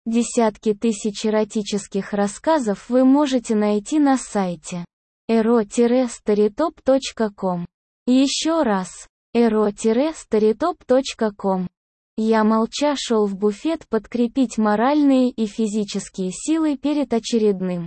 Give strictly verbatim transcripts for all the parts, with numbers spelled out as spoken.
Десятки тысяч эротических рассказов вы можете найти на сайте эро старитоп точка ком. Еще раз, эро старитоп точка ком. Я молча шел в буфет подкрепить моральные и физические силы перед очередным,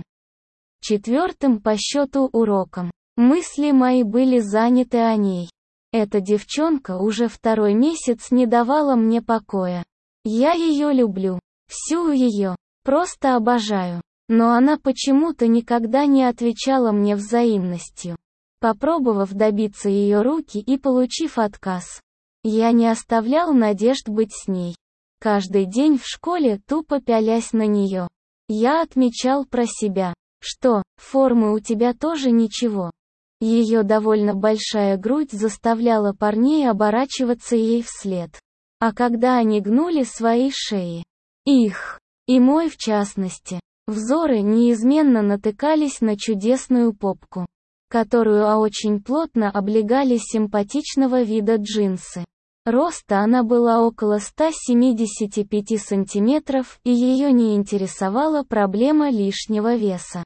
четвертым по счету уроком. Мысли мои были заняты о ней. Эта девчонка уже второй месяц не давала мне покоя. Я ее люблю. Всю ее. Просто обожаю. Но она почему-то никогда не отвечала мне взаимностью. Попробовав добиться ее руки и получив отказ, я не оставлял надежд быть с ней. Каждый день в школе, тупо пялясь на нее, я отмечал про себя, что формы у тебя тоже ничего. Ее довольно большая грудь заставляла парней оборачиваться ей вслед. А когда они гнули свои шеи, их, и мой в частности, взоры неизменно натыкались на чудесную попку, которую а очень плотно облегали симпатичного вида джинсы. Роста она была около ста семидесяти пяти сантиметров, и ее не интересовала проблема лишнего веса.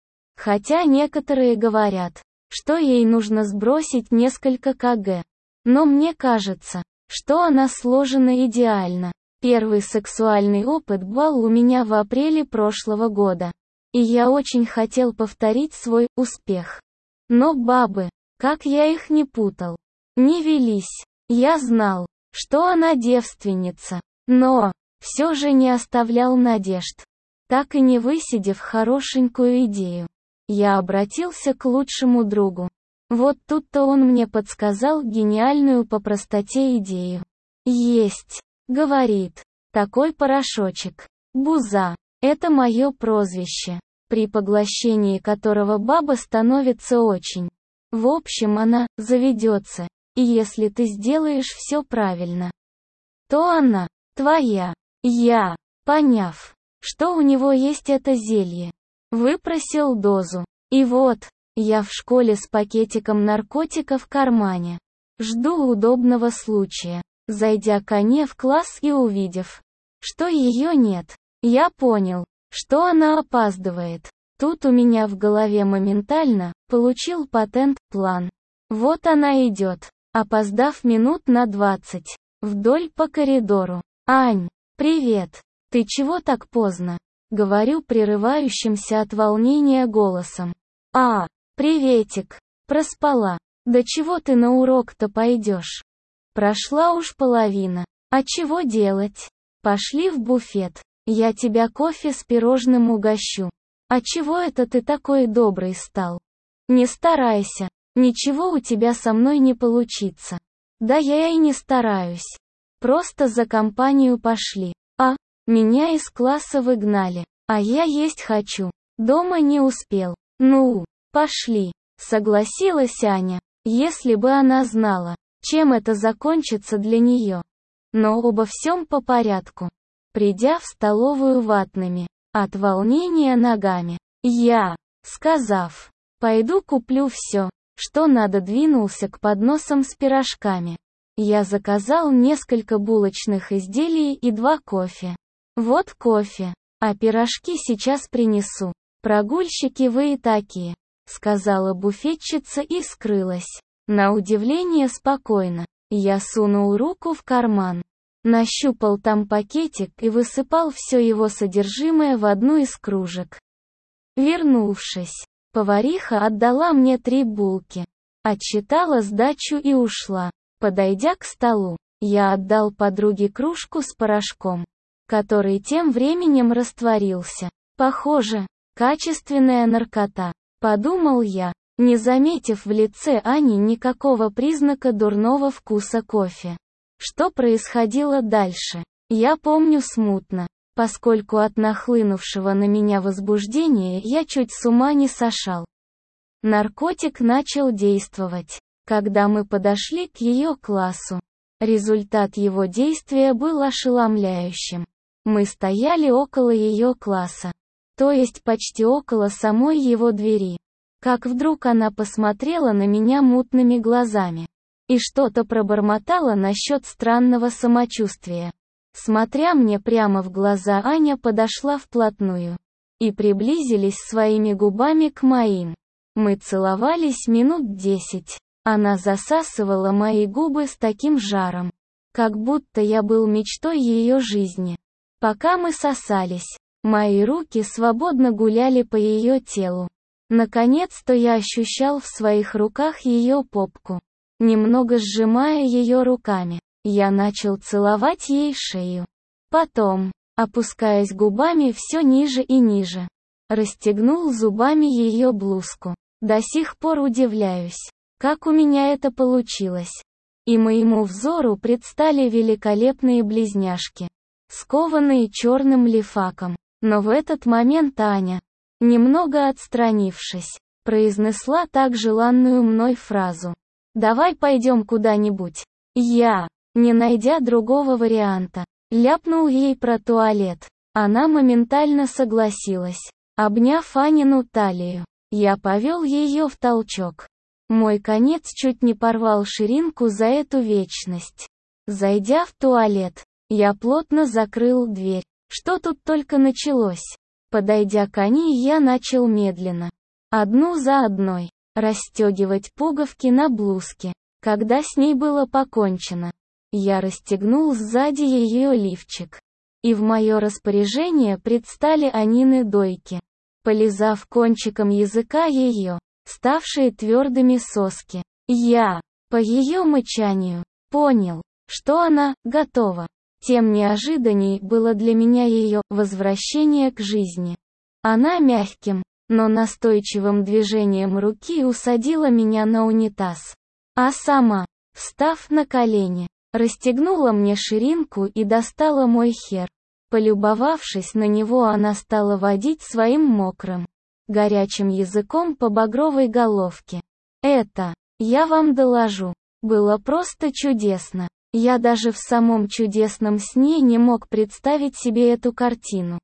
Хотя некоторые говорят, что ей нужно сбросить несколько килограмм. Но мне кажется, что она сложена идеально. Первый сексуальный опыт был у меня в апреле прошлого года. И я очень хотел повторить свой успех. Но бабы, как я их не путал, не велись. Я знал, что она девственница, но все же не оставлял надежд. Так и не высидев хорошенькую идею, я обратился к лучшему другу. Вот тут-то он мне подсказал гениальную по простоте идею. Есть, говорит, такой порошочек. Буза. Это мое прозвище, при поглощении которого баба становится очень. В общем, она заведется, и если ты сделаешь все правильно, то она твоя. Я, поняв, что у него есть это зелье, выпросил дозу. И вот, я в школе с пакетиком наркотика в кармане. Жду удобного случая. Зайдя ко мне в класс и увидев, что ее нет, я понял, что она опаздывает. Тут у меня в голове моментально получил патент-план. Вот она идет, опоздав минут на двадцать, вдоль по коридору. «Ань, привет! Ты чего так поздно?» Говорю прерывающимся от волнения голосом. «А, приветик! Проспала. Да чего ты на урок-то пойдешь? Прошла уж половина. А чего делать? Пошли в буфет. Я тебя кофе с пирожным угощу. А чего это ты такой добрый стал? Не старайся. Ничего у тебя со мной не получится. Да я и не стараюсь. Просто за компанию пошли. А, меня из класса выгнали. А я есть хочу. Дома не успел. Ну, пошли. Согласилась Аня. Если бы она знала, чем это закончится для нее. Но обо всем по порядку. Придя в столовую ватными, от волнения ногами, я, сказав, пойду куплю все, что надо, двинулся к подносам с пирожками. Я заказал несколько булочных изделий и два кофе. Вот кофе, а пирожки сейчас принесу. Прогульщики вы и такие, сказала буфетчица и скрылась. На удивление спокойно. Я сунул руку в карман, нащупал там пакетик и высыпал все его содержимое в одну из кружек. Вернувшись, повариха отдала мне три булки, отсчитала сдачу и ушла. Подойдя к столу, я отдал подруге кружку с порошком, который тем временем растворился. Похоже, качественная наркота, подумал я, не заметив в лице Ани никакого признака дурного вкуса кофе. Что происходило дальше, я помню смутно, поскольку от нахлынувшего на меня возбуждения я чуть с ума не сошел. Наркотик начал действовать, когда мы подошли к ее классу. Результат его действия был ошеломляющим. Мы стояли около ее класса, то есть почти около самой его двери. Как вдруг она посмотрела на меня мутными глазами и что-то пробормотала насчет странного самочувствия. Смотря мне прямо в глаза, Аня подошла вплотную и приблизились своими губами к моим. Мы целовались минут десять. Она засасывала мои губы с таким жаром, как будто я был мечтой ее жизни. Пока мы сосались, мои руки свободно гуляли по ее телу. Наконец-то я ощущал в своих руках ее попку. Немного сжимая ее руками, я начал целовать ей шею. Потом, опускаясь губами все ниже и ниже, расстегнул зубами ее блузку. До сих пор удивляюсь, как у меня это получилось. И моему взору предстали великолепные близняшки, скованные черным лифаком. Но в этот момент Аня, немного отстранившись, произнесла так желанную мной фразу: «Давай пойдем куда-нибудь». Я, не найдя другого варианта, ляпнул ей про туалет. Она моментально согласилась. Обняв Анину талию, я повел ее в толчок. Мой конец чуть не порвал ширинку за эту вечность. Зайдя в туалет, я плотно закрыл дверь. Что тут только началось? Подойдя к Ане, я начал медленно, одну за одной, расстегивать пуговки на блузке. Когда с ней было покончено, я расстегнул сзади ее лифчик. И в мое распоряжение предстали Анины дойки. Полизав кончиком языка ее, ставшие твердыми соски, я, по ее мычанию, понял, что она готова. Тем неожиданней было для меня ее возвращение к жизни. Она мягким, но настойчивым движением руки усадила меня на унитаз. А сама, встав на колени, расстегнула мне ширинку и достала мой хер. Полюбовавшись на него, она стала водить своим мокрым, горячим языком по багровой головке. Это, я вам доложу, было просто чудесно. Я даже в самом чудесном сне не мог представить себе эту картину.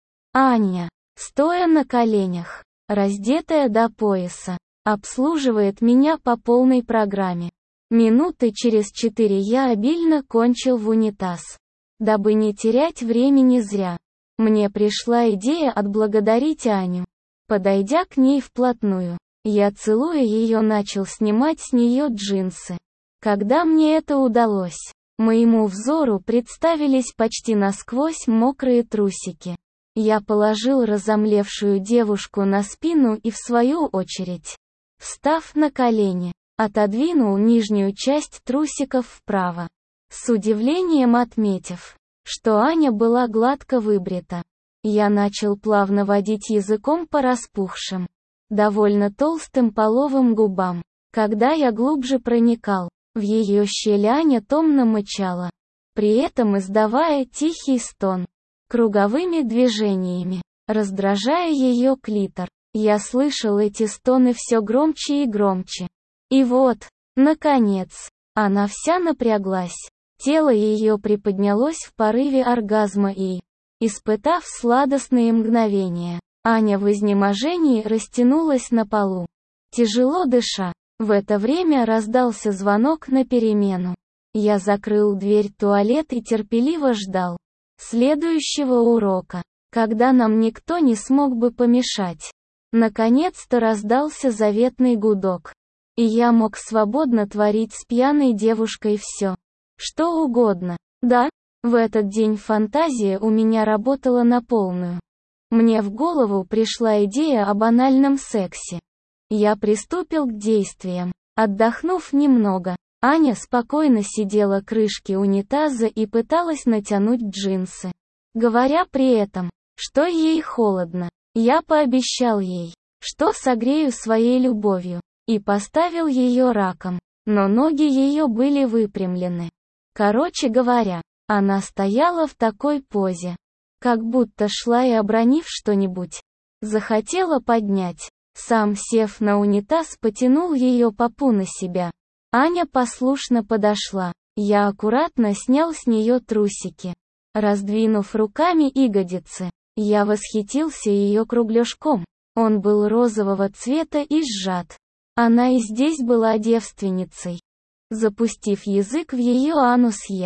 Аня, стоя на коленях, раздетая до пояса, обслуживает меня по полной программе. Минуты через четыре я обильно кончил в унитаз. Дабы не терять времени зря, мне пришла идея отблагодарить Аню. Подойдя к ней вплотную, я, целуя ее, начал снимать с нее джинсы. Когда мне это удалось, моему взору представились почти насквозь мокрые трусики. Я положил разомлевшую девушку на спину и, в свою очередь, встав на колени, отодвинул нижнюю часть трусиков вправо, с удивлением отметив, что Аня была гладко выбрита. Я начал плавно водить языком по распухшим, довольно толстым половым губам. Когда я глубже проникал в ее щель, Аня томно мычала, при этом издавая тихий стон, круговыми движениями, раздражая ее клитор. Я слышал эти стоны все громче и громче. И вот, наконец, она вся напряглась. Тело ее приподнялось в порыве оргазма и, испытав сладостные мгновения, Аня в изнеможении растянулась на полу, тяжело дыша. В это время раздался звонок на перемену. Я закрыл дверь в туалет и терпеливо ждал следующего урока, когда нам никто не смог бы помешать. Наконец-то раздался заветный гудок, и я мог свободно творить с пьяной девушкой все, что угодно. Да, в этот день фантазия у меня работала на полную. Мне в голову пришла идея о банальном сексе. Я приступил к действиям. Отдохнув немного, Аня спокойно сидела к крышке унитаза и пыталась натянуть джинсы, говоря при этом, что ей холодно. Я пообещал ей, что согрею своей любовью, и поставил ее раком, но ноги ее были выпрямлены. Короче говоря, она стояла в такой позе, как будто шла и, обронив что-нибудь, захотела поднять. Сам, сев на унитаз, потянул ее попу на себя. Аня послушно подошла. Я аккуратно снял с нее трусики, раздвинув руками ягодицы. Я восхитился ее кругляшком. Он был розового цвета и сжат. Она и здесь была девственницей. Запустив язык в ее анус, я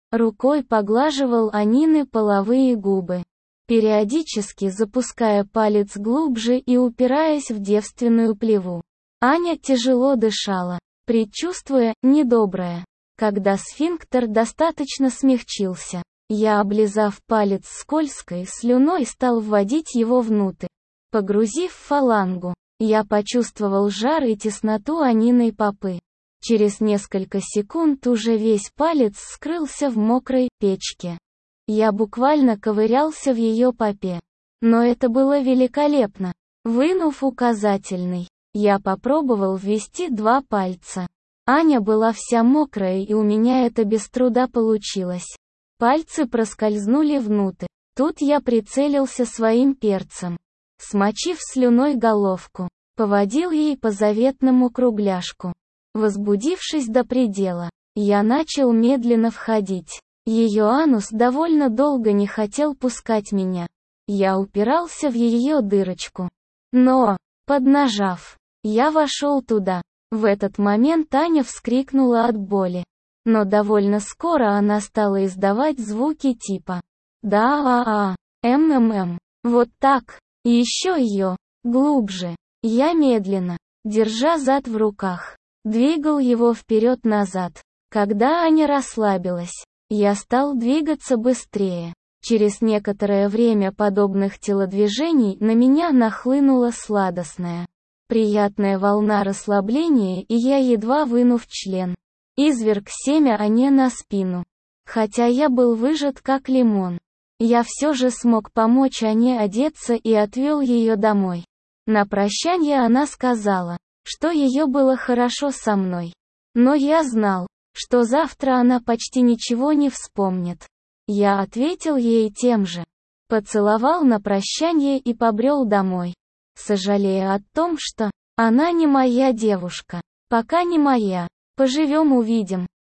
Рукой поглаживал Анины половые губы, периодически запуская палец глубже и упираясь в девственную плеву. Аня тяжело дышала, предчувствуя недоброе. Когда сфинктер достаточно смягчился, я, облизав палец скользкой слюной, стал вводить его внутрь. Погрузив фалангу, я почувствовал жар и тесноту Аниной попы. Через несколько секунд уже весь палец скрылся в мокрой печке. Я буквально ковырялся в ее попе. Но это было великолепно. Вынув указательный, я попробовал ввести два пальца. Аня была вся мокрая, и у меня это без труда получилось. Пальцы проскользнули внутрь. Тут я прицелился своим перцем. Смочив слюной головку, поводил ей по заветному кругляшку. Возбудившись до предела, я начал медленно входить. Ее анус довольно долго не хотел пускать меня. Я упирался в ее дырочку. Но, поднажав, я вошел туда. В этот момент Аня вскрикнула от боли. Но довольно скоро она стала издавать звуки типа «да-а-а», «м-м-м», вот так, и еще ее, глубже. Я медленно, держа зад в руках, двигал его вперед-назад. Когда Аня расслабилась, я стал двигаться быстрее. Через некоторое время подобных телодвижений на меня нахлынула сладостная, приятная волна расслабления, и я, едва вынув член, изверг семя Ане на спину. Хотя я был выжат как лимон, я все же смог помочь Ане одеться и отвел ее домой. На прощание она сказала, что ее было хорошо со мной. Но я знал, что завтра она почти ничего не вспомнит. Я ответил ей тем же. Поцеловал на прощание и побрел домой, сожалея о том, что она не моя девушка. Пока не моя. Поживем-увидим.